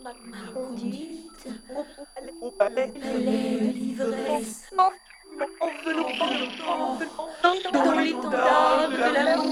ma conduite au au palais, palais de l'ivresse, enveloppant enveloppant dans l'étendard de l'amour.